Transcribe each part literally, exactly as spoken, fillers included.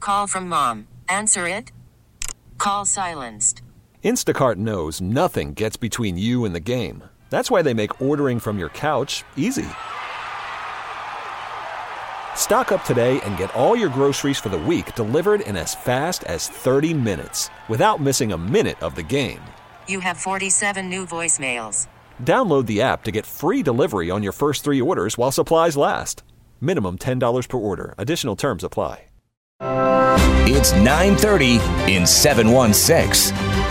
call from mom. Answer it. Call silenced. Instacart knows nothing gets between you and the game. That's why they make ordering from your couch easy. Stock up today and get all your groceries for the week delivered in as fast as thirty minutes without missing a minute of the game. You have forty-seven new voicemails. Download the app to get free delivery on your first three orders while supplies last. Minimum ten dollars per order. Additional terms apply. It's nine thirty in seven one six.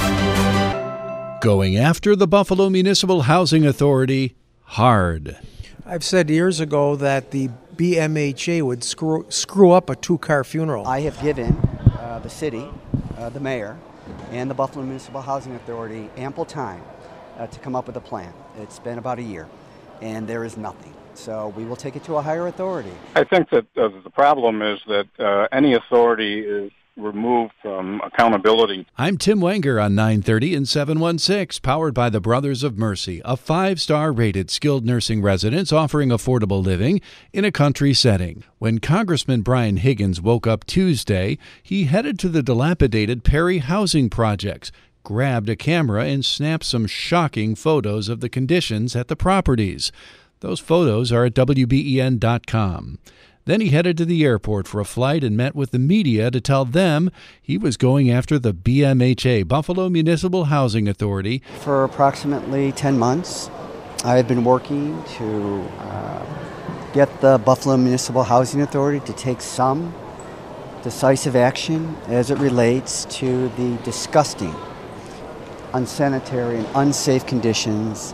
Going after the Buffalo Municipal Housing Authority hard. I've said years ago that the B M H A would screw, screw up a two-car funeral. I have given uh, the city, uh, the mayor, and the Buffalo Municipal Housing Authority ample time uh, to come up with a plan. It's been about a year, and there is nothing. So we will take it to a higher authority. I think that uh, the problem is that uh, any authority is removed from accountability. I'm Tim Wenger on nine thirty and seven one six, powered by the Brothers of Mercy, a five-star rated skilled nursing residence offering affordable living in a country setting. When Congressman Brian Higgins woke up Tuesday, he headed to the dilapidated Perry housing projects, grabbed a camera, and snapped some shocking photos of the conditions at the properties. Those photos are at W B E N dot com. Then he headed to the airport for a flight and met with the media to tell them he was going after the B M H A, Buffalo Municipal Housing Authority. For approximately ten months, I have been working to uh, get the Buffalo Municipal Housing Authority to take some decisive action as it relates to the disgusting, unsanitary, and unsafe conditions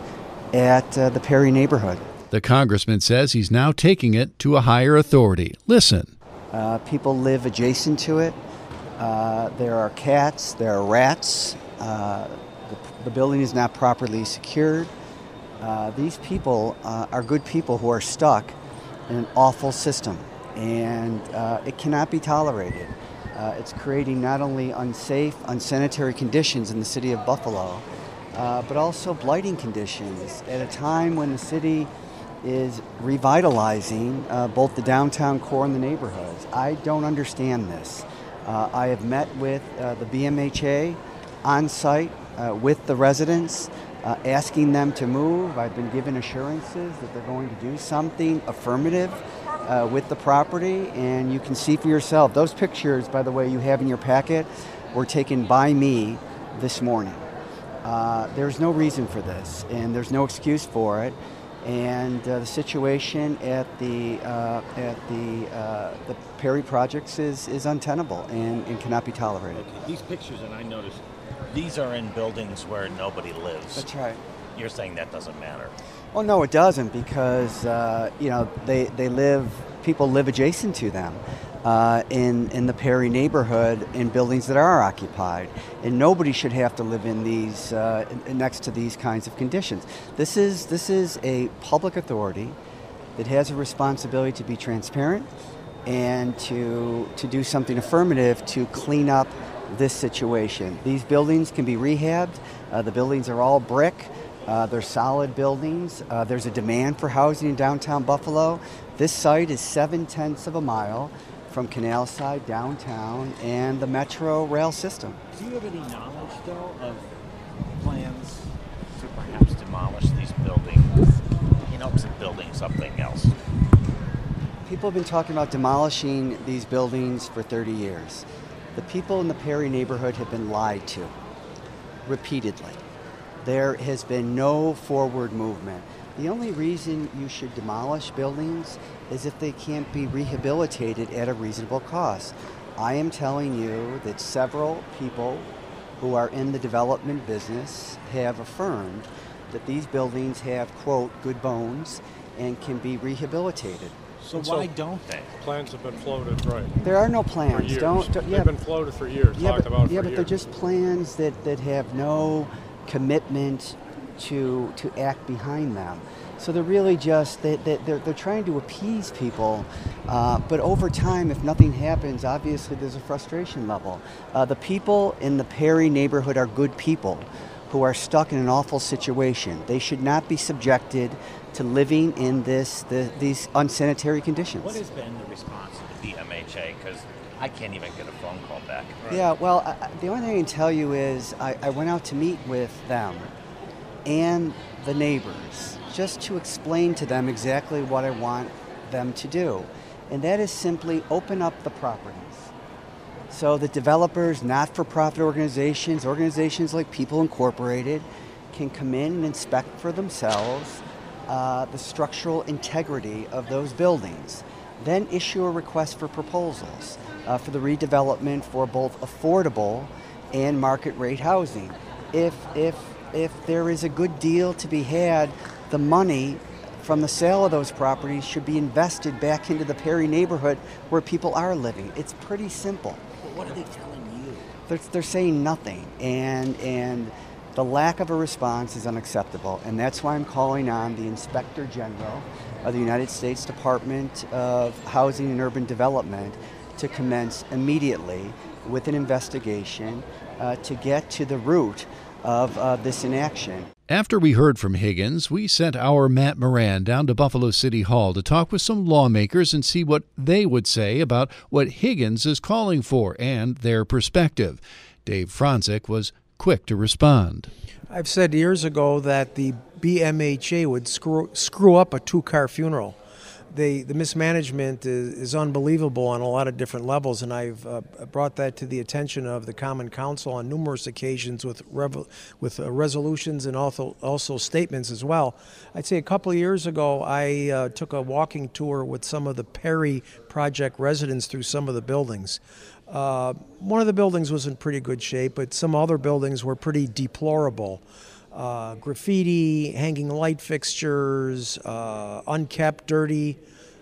at uh, the Perry neighborhood. The congressman says he's now taking it to a higher authority. Listen. Uh, people live adjacent to it. Uh, there are cats, there are rats. Uh, the, the building is not properly secured. Uh, these people uh, are good people who are stuck in an awful system, and uh, it cannot be tolerated. Uh, it's creating not only unsafe, unsanitary conditions in the city of Buffalo, uh, but also blighting conditions at a time when the city is revitalizing uh, both the downtown core and the neighborhoods. I don't understand this. Uh, I have met with uh, the B M H A on site uh, with the residents, uh, asking them to move. I've been given assurances that they're going to do something affirmative uh, with the property, and you can see for yourself. Those pictures, by the way, you have in your packet were taken by me this morning. Uh, there's no reason for this, and there's no excuse for it. And uh, the situation at the uh, at the uh, the Perry projects is, is untenable and, and cannot be tolerated. Okay. These pictures, and I noticed, these are in buildings where nobody lives. That's right. You're saying that doesn't matter? Well, no, it doesn't, because uh, you know they, they live people live adjacent to them uh, in in the Perry neighborhood in buildings that are occupied, and nobody should have to live in these uh, next to these kinds of conditions. This is this is a public authority that has a responsibility to be transparent and to to do something affirmative to clean up this situation. These buildings can be rehabbed. Uh, the buildings are all brick. Uh, they're solid buildings. Uh, there's a demand for housing in downtown Buffalo. This site is seven-tenths of a mile from Canal Side downtown and the Metro rail system. Do you have any knowledge, though, of plans to perhaps demolish these buildings in hopes of building something else? People have been talking about demolishing these buildings for thirty years. The people in the Perry neighborhood have been lied to repeatedly. There has been no forward movement. The only reason you should demolish buildings is if they can't be rehabilitated at a reasonable cost. I am telling you that several people who are in the development business have affirmed that these buildings have, quote, good bones and can be rehabilitated. So and why so don't they? Plans have been floated, right? There are no plans. For years. Don't, don't, yeah, They've been floated for years, yeah, talked but, about yeah, for but years. they're just plans that, that have no commitment to to act behind them. So they're really just, they, they, they're, they're trying to appease people, uh, but over time, if nothing happens, obviously there's a frustration level. Uh, the people in the Perry neighborhood are good people who are stuck in an awful situation. They should not be subjected to living in this the, these unsanitary conditions. What has been the response of the B M H A? Because I can't even get a phone call back. Right. Yeah, well, I, the only thing I can tell you is I, I went out to meet with them and the neighbors just to explain to them exactly what I want them to do. And that is simply open up the properties. So the developers, not-for-profit organizations, organizations like People Incorporated, can come in and inspect for themselves uh, the structural integrity of those buildings. Then issue a request for proposals uh, for the redevelopment for both affordable and market rate housing. If, if, if there is a good deal to be had, the money from the sale of those properties should be invested back into the Perry neighborhood where people are living. It's pretty simple. But what are they telling you? They're, they're saying nothing, and and the lack of a response is unacceptable, and that's why I'm calling on the Inspector General of the United States Department of Housing and Urban Development to commence immediately with an investigation uh, to get to the root of uh, this inaction. After we heard from Higgins, we sent our Matt Moran down to Buffalo City Hall to talk with some lawmakers and see what they would say about what Higgins is calling for and their perspective. Dave Franzik was quick to respond. I've said years ago that the B M H A would screw, screw up a two-car funeral. They, the mismanagement is, is unbelievable on a lot of different levels, and I've uh, brought that to the attention of the Common Council on numerous occasions with rev- with uh, resolutions and also also statements as well. I'd say a couple of years ago, I uh, took a walking tour with some of the Perry Project residents through some of the buildings. Uh, one of the buildings was in pretty good shape, but some other buildings were pretty deplorable. Uh, graffiti, hanging light fixtures, uh, unkept, dirty,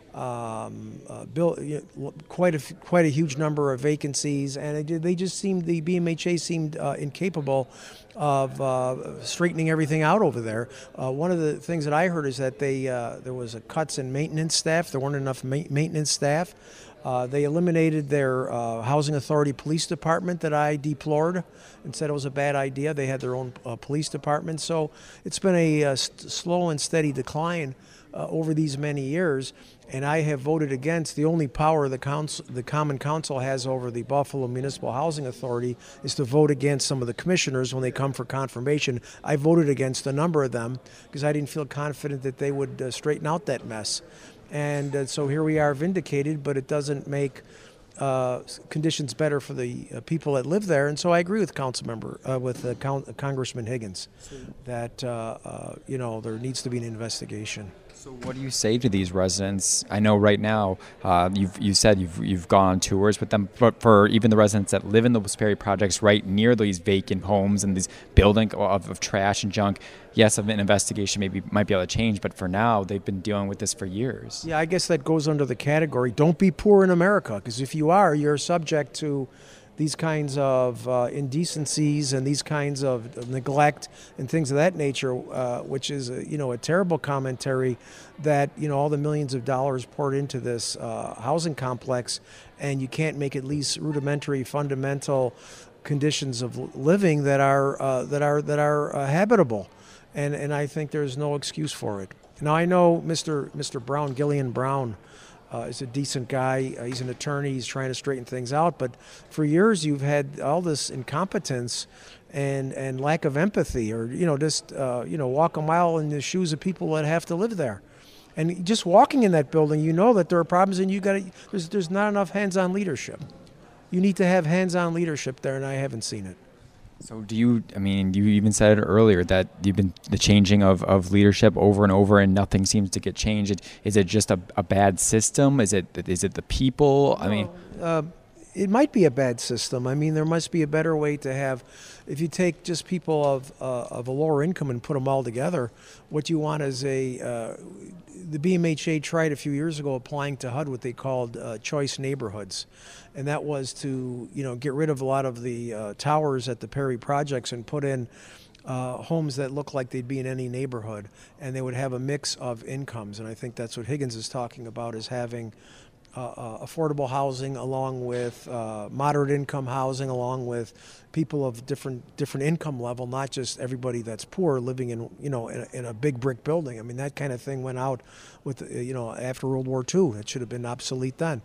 um, uh, built, you know, quite a quite a huge number of vacancies, and it did, they just seemed the B M H A seemed uh, incapable of uh, straightening everything out over there. Uh, one of the things that I heard is that they uh, there was a cuts in maintenance staff. There weren't enough ma- maintenance staff. Uh, they eliminated their uh, Housing Authority Police Department that I deplored and said it was a bad idea. They had their own uh, police department. So it's been a uh, st- slow and steady decline uh, over these many years. And I have voted against. The only power the, council, the Common Council has over the Buffalo Municipal Housing Authority is to vote against some of the commissioners when they come for confirmation. I voted against a number of them because I didn't feel confident that they would uh, straighten out that mess. And uh, so here we are vindicated, but it doesn't make uh, conditions better for the uh, people that live there. And so I agree with Council Member, uh, with uh, Con- Congressman Higgins, that uh, uh, you know there needs to be an investigation. So what do you say to these residents? I know right now uh, you've you said you've you've gone on tours with them, but for even the residents that live in those Perry projects right near these vacant homes and these building of, of trash and junk, yes, an investigation maybe might be able to change, but for now they've been dealing with this for years. Yeah, I guess that goes under the category, don't be poor in America, because if you are, you're subject to these kinds of uh, indecencies and these kinds of, of neglect and things of that nature, uh, which is a, you know a terrible commentary that you know all the millions of dollars poured into this uh, housing complex, and you can't make at least rudimentary, fundamental conditions of living that are uh, that are that are uh, habitable, and and I think there's no excuse for it. Now I know Mister Mister Brown, Gillian Brown. Uh, is a decent guy. Uh, he's an attorney. He's trying to straighten things out. But for years, you've had all this incompetence and and lack of empathy, or you know, just uh, you know, walk a mile in the shoes of people that have to live there. And just walking in that building, you know that there are problems, and you got to. There's there's not enough hands-on leadership. You need to have hands-on leadership there, and I haven't seen it. So do you, I mean, you even said it earlier that you've been the changing of, of leadership over and over and nothing seems to get changed. Is it just a, a bad system? Is it is it the people? I mean, uh, it might be a bad system. I mean, there must be a better way to have, if you take just people of uh, of a lower income and put them all together, what you want is a, uh, the B M H A tried a few years ago applying to H U D what they called uh, choice neighborhoods. And that was to, you know, get rid of a lot of the uh, towers at the Perry projects and put in uh, homes that look like they'd be in any neighborhood. And they would have a mix of incomes. And I think that's what Higgins is talking about, is having uh, uh, affordable housing along with uh, moderate income housing, along with people of different different income level, not just everybody that's poor living in, you know, in a, in a big brick building. I mean, that kind of thing went out with, you know, after World War Two. It should have been obsolete then.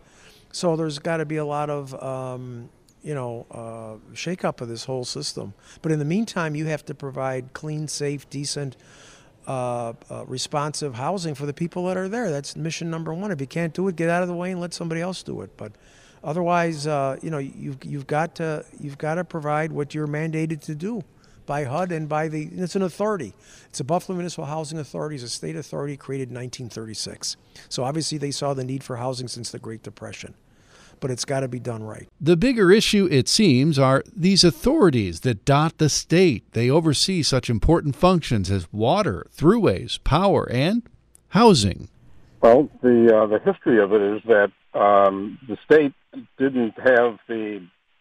So there's got to be a lot of, um, you know, uh, shake-up of this whole system. But in the meantime, you have to provide clean, safe, decent, uh, uh, responsive housing for the people that are there. That's mission number one. If you can't do it, get out of the way and let somebody else do it. But otherwise, uh, you know, you've you've got to you've got to provide what you're mandated to do by H U D and by the. And it's an authority. It's a Buffalo Municipal Housing Authority. It's a state authority created in nineteen thirty-six. So obviously, they saw the need for housing since the Great Depression. But it's got to be done right. The bigger issue, it seems, are these authorities that dot the state. They oversee such important functions as water, throughways, power, and housing. Well, the uh, the history of it is that um, the state didn't have the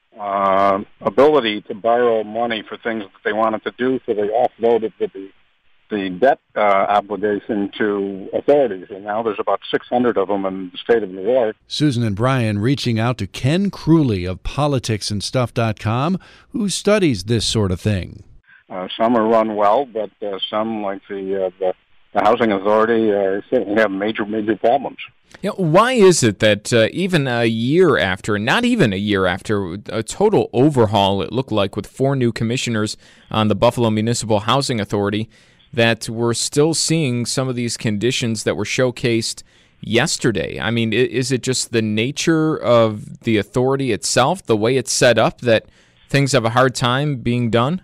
uh, ability to borrow money for things that they wanted to do, so they offloaded the the debt uh, obligation to authorities, and now there's about six hundred of them in the state of New York. Susan and Brian reaching out to Ken Crewley of politics and stuff dot com, who studies this sort of thing. Uh, some are run well, but uh, some, like the, uh, the the housing authority, uh, certainly have major, major problems. You know, why is it that uh, even a year after, not even a year after, a total overhaul, it looked like, with four new commissioners on the Buffalo Municipal Housing Authority, that we're still seeing some of these conditions that were showcased yesterday? I mean, is it just the nature of the authority itself, the way it's set up, that things have a hard time being done?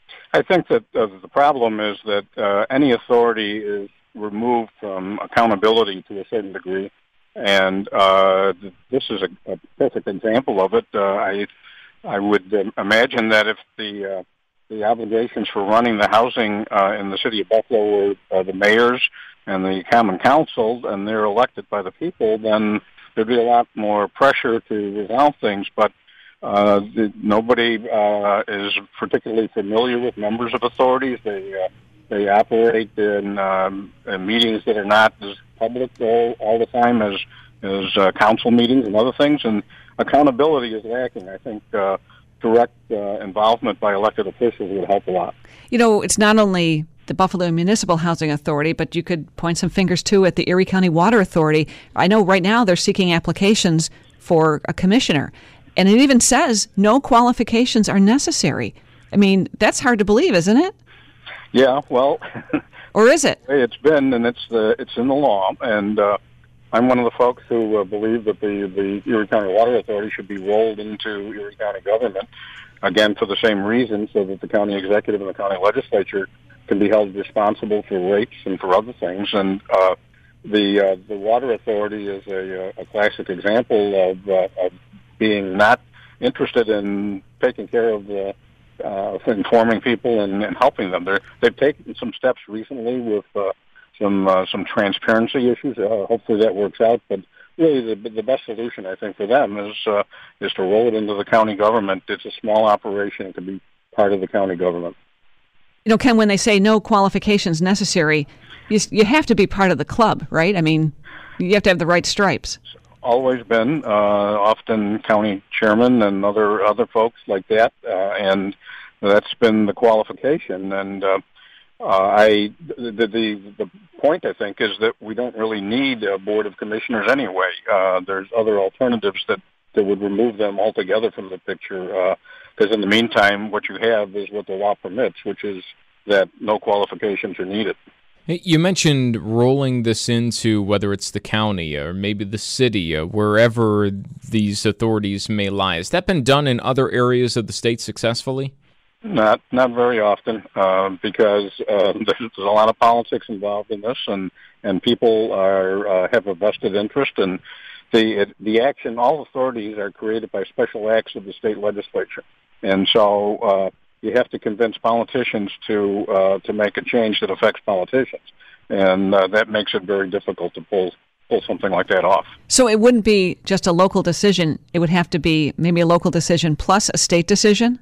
I think that uh, the problem is that uh, any authority is removed from accountability to a certain degree, and uh, this is a, a perfect example of it. Uh, I I would uh, imagine that if the uh, the obligations for running the housing uh, in the city of Buffalo were uh, the mayors and the common council, and they're elected by the people, then there'd be a lot more pressure to resolve things. But uh, the, nobody uh, is particularly familiar with members of authorities. They uh, they operate in, um, in meetings that are not as public all, all the time as as uh, council meetings and other things, and accountability is lacking. I think uh, direct uh, involvement by elected officials would help a lot. You know, it's not only the Buffalo Municipal Housing Authority, but you could point some fingers too at the Erie County Water Authority. I know right now they're seeking applications for a commissioner, and it even says no qualifications are necessary. I mean, that's hard to believe, isn't it? Yeah, well, or is it? It's been, and it's the it's in the law, and uh, I'm one of the folks who uh, believe that the the Erie County Water Authority should be rolled into Erie County government, again for the same reason, so that the county executive and the county legislature can be held responsible for rates and for other things. And uh, the uh, the Water Authority is a, a classic example of, uh, of being not interested in taking care of the uh, informing people and, and helping them. They're, they've taken some steps recently with uh, some uh, some transparency issues. Uh, hopefully that works out. But really, the the best solution I think for them is uh, is to roll it into the county government. It's a small operation; it can be part of the county government. You know, Ken, when they say no qualifications necessary, you you have to be part of the club, right? I mean, you have to have the right stripes. Always been, uh, often county chairman and other other folks like that, uh, and that's been the qualification. And uh, uh, I, the, the the point I think is that we don't really need a board of commissioners anyway. Uh, there's other alternatives that, that would remove them altogether from the picture. Because uh, in the meantime, what you have is what the law permits, which is that no qualifications are needed. You mentioned rolling this into whether it's the county or maybe the city or wherever these authorities may lie. Has that been done in other areas of the state successfully? Not not very often, uh, because uh, there's, there's a lot of politics involved in this, and, and people are uh, have a vested interest. And the the action, all authorities are created by special acts of the state legislature, and so uh, you have to convince politicians to uh, to make a change that affects politicians, and uh, that makes it very difficult to pull pull something like that off. So it wouldn't be just a local decision; it would have to be maybe a local decision plus a state decision.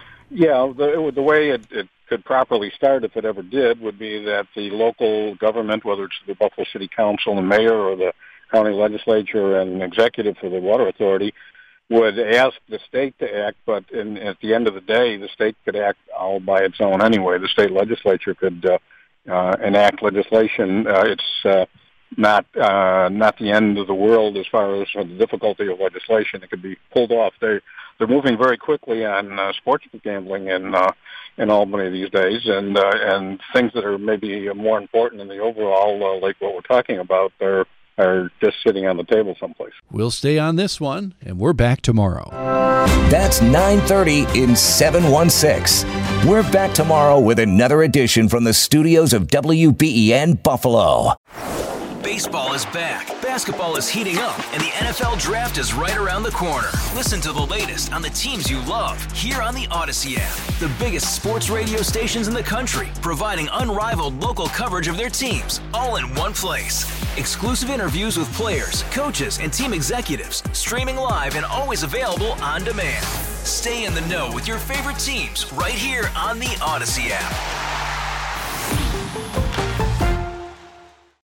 Yeah, the, the way it, it could properly start, if it ever did, would be that the local government, whether it's the Buffalo City Council and mayor or the county legislature and executive for the Water Authority, would ask the state to act, but in, at the end of the day, the state could act all by its own anyway. The state legislature could uh, uh, enact legislation. Uh, it's uh, not uh, not the end of the world as far as uh, the difficulty of legislation. It could be pulled off. They they're moving very quickly on uh, sports gambling in uh, in Albany these days, and uh, and things that are maybe more important in the overall, uh, like what we're talking about, are are just sitting on the table someplace. We'll stay on this one, and we're back tomorrow. That's nine thirty in seven one six. We're back tomorrow with another edition from the studios of W B E N Buffalo. Baseball is back, basketball is heating up, and the N F L Draft is right around the corner. Listen to the latest on the teams you love here on the Odyssey app. The biggest sports radio stations in the country, providing unrivaled local coverage of their teams, all in one place. Exclusive interviews with players, coaches, and team executives, streaming live and always available on demand. Stay in the know with your favorite teams right here on the Odyssey app.